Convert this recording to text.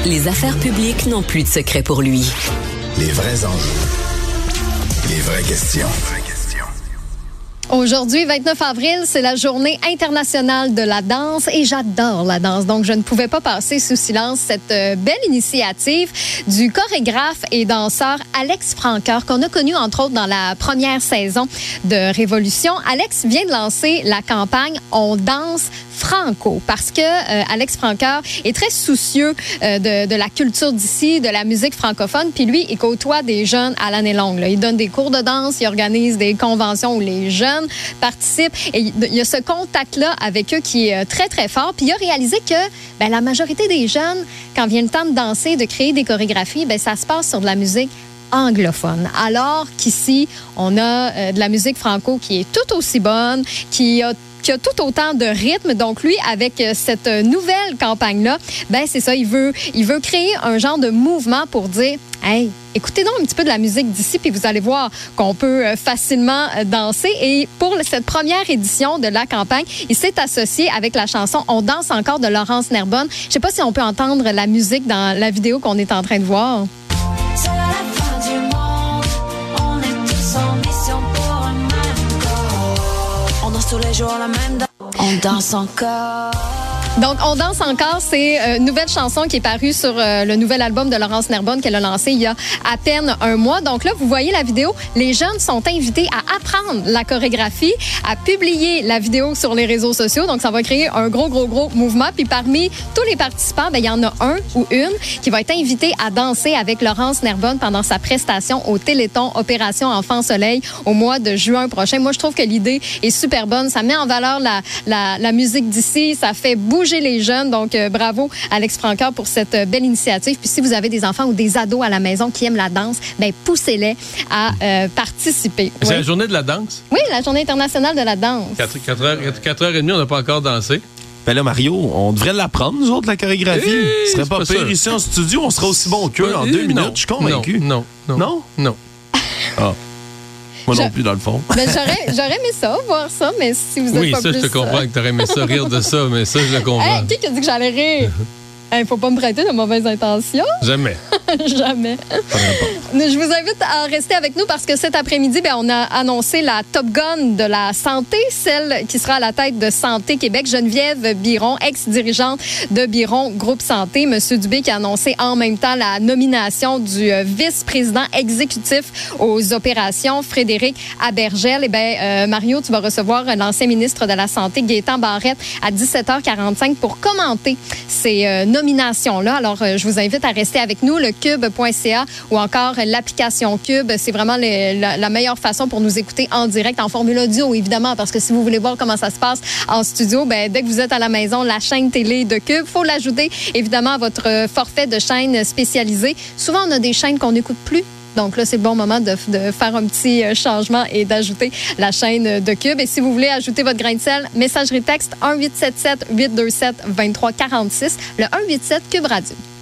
Les affaires publiques n'ont plus de secret pour lui. Les vrais enjeux. Les vraies questions. Aujourd'hui, 29 avril, c'est la journée internationale de la danse et j'adore la danse. Donc, je ne pouvais pas passer sous silence cette belle initiative du chorégraphe et danseur Alex Francoeur, qu'on a connu entre autres dans la première saison de Révolution. Alex vient de lancer la campagne « On danse franco » parce que Alex Francoeur est très soucieux de la culture d'ici, de la musique francophone. Puis lui, il côtoie des jeunes à l'année longue. Là. Il donne des cours de danse, il organise des conventions où les jeunes participent. Et il y a ce contact-là avec eux qui est très, très fort. Puis il a réalisé que la majorité des jeunes, quand vient le temps de danser, de créer des chorégraphies, ça se passe sur de la musique anglophone. Alors qu'ici, on a de la musique franco qui est tout aussi bonne, qui a tout autant de rythme. Donc, lui, avec cette nouvelle campagne-là, c'est ça, il veut créer un genre de mouvement pour dire « Hey, écoutez donc un petit peu de la musique d'ici, puis vous allez voir qu'on peut facilement danser. » Et pour cette première édition de la campagne, il s'est associé avec la chanson « On danse encore » de Laurence Nerbonne. Je ne sais pas si on peut entendre la musique dans la vidéo qu'on est en train de voir. C'est la fin du monde, on est tous en mission pour un même corps. On danse tous les jours la même danse, on danse encore. Donc, On danse encore, c'est une nouvelle chanson qui est parue sur le nouvel album de Laurence Nerbonne qu'elle a lancé il y a à peine un mois. Donc là, vous voyez la vidéo, les jeunes sont invités à apprendre la chorégraphie, à publier la vidéo sur les réseaux sociaux. Donc, ça va créer un gros mouvement. Puis parmi tous les participants, il y en a un ou une qui va être invité à danser avec Laurence Nerbonne pendant sa prestation au Téléthon Opération Enfant Soleil au mois de juin prochain. Moi, je trouve que l'idée est super bonne. Ça met en valeur la musique d'ici, ça fait bouger les jeunes. Donc, bravo Alex Francoeur pour cette belle initiative. Puis si vous avez des enfants ou des ados à la maison qui aiment la danse, poussez-les à participer. C'est la journée de la danse? Oui, la journée internationale de la danse. 4h30, on n'a pas encore dansé. Ben là, Mario, on devrait l'apprendre, nous autres, la chorégraphie. Ce serait pas pire ici en studio, on serait aussi bon qu'eux en 2 minutes, je suis convaincu. Non. Ah. Moi non plus, dans le fond. J'aurais aimé ça, voir ça, mais si vous êtes pas plus... Oui, ça, je te comprends que t'aurais aimé ça, rire de ça, mais ça, je le comprends. Qui a dit que j'allais rire? Il faut pas me prêter de mauvaises intentions. Jamais. Jamais. Je vous invite à rester avec nous parce que cet après-midi, on a annoncé la Top Gun de la santé, celle qui sera à la tête de Santé Québec, Geneviève Biron, ex-dirigeante de Biron Groupe Santé. Monsieur Dubé qui a annoncé en même temps la nomination du vice-président exécutif aux opérations, Frédéric Abergel. Mario, tu vas recevoir l'ancien ministre de la Santé, Gaétan Barrette, à 17h45 pour commenter ces nominations-là. Alors, je vous invite à rester avec nous, le cube.ca ou encore l'application Cube. C'est vraiment la meilleure façon pour nous écouter en direct, en formule audio, évidemment, parce que si vous voulez voir comment ça se passe en studio, dès que vous êtes à la maison, la chaîne télé de Cube, il faut l'ajouter, évidemment, à votre forfait de chaîne spécialisée. Souvent, on a des chaînes qu'on n'écoute plus. Donc là, c'est le bon moment de faire un petit changement et d'ajouter la chaîne de Cube. Et si vous voulez ajouter votre grain de sel, messagerie texte 1-877-827-2346, le 187 Cube Radio.